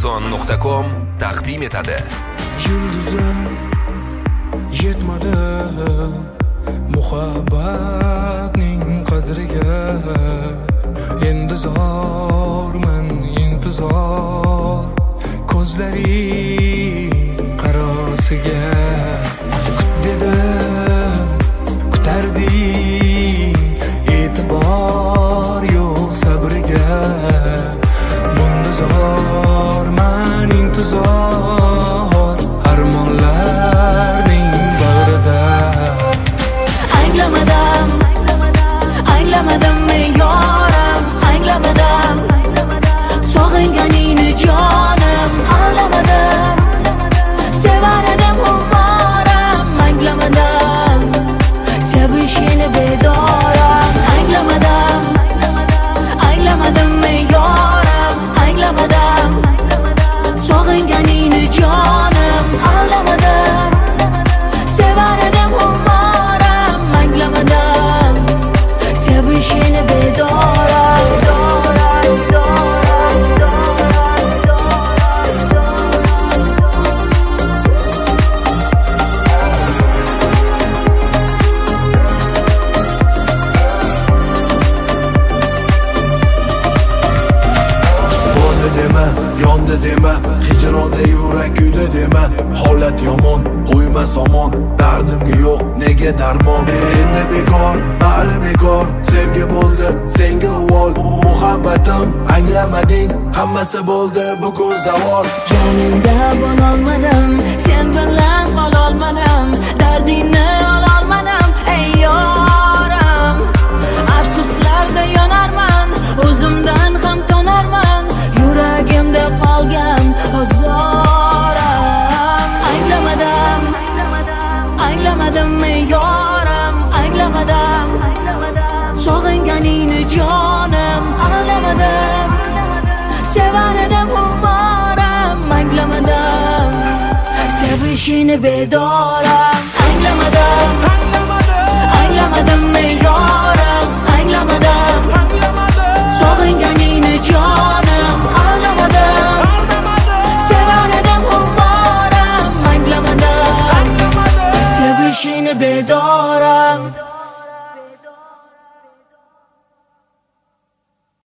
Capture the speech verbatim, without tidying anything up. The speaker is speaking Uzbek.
arzon nuqta com taqdim etadi. Yulduzim yetmadi muhabbatning qadriga, intizorman intizor ko'zlaring qarosiga. Kut dedim kutarding, e'tibor yo'q sabriga. Intizorman intizor armonlarning bag'rida. Anglamadim, anglamadim ey yorim, anglamadim sog'inganingni jonim, anglamadim sevar edim umorim, anglamadim sevishingni bedorim, anglamadim, anglamadim ey yorim, anglamadim sog'inganingni jonim, anglamadim sevar edim umorim, anglamadim sevishingni bedorim. Dema, yondi dema, hijronda yurak kuydi dema. Holat yomon, qo'yma somon, dardimga yo'q nega darmon. Endi bekor, bari bekor, sevgi bo'ldi senga uvol. Muhabbatim anglamading, hammasi bo'ldi bugun zavol. Yanimda bo'lolmadim, sen bilan qololmadim, dardingni ololmadim ey yorim. Afsuslarda yonarman, o'zimdan ham tonarman, yuragimda qolgan ozorim. Anglamadim, anglamadim ey yorim, anglamadim sog'inganingni jonim, anglamadim sevar edim umorim, anglamadim sevishingni bedorim, anglamadim, anglamadim ey yorim, anglamadim sog'inganing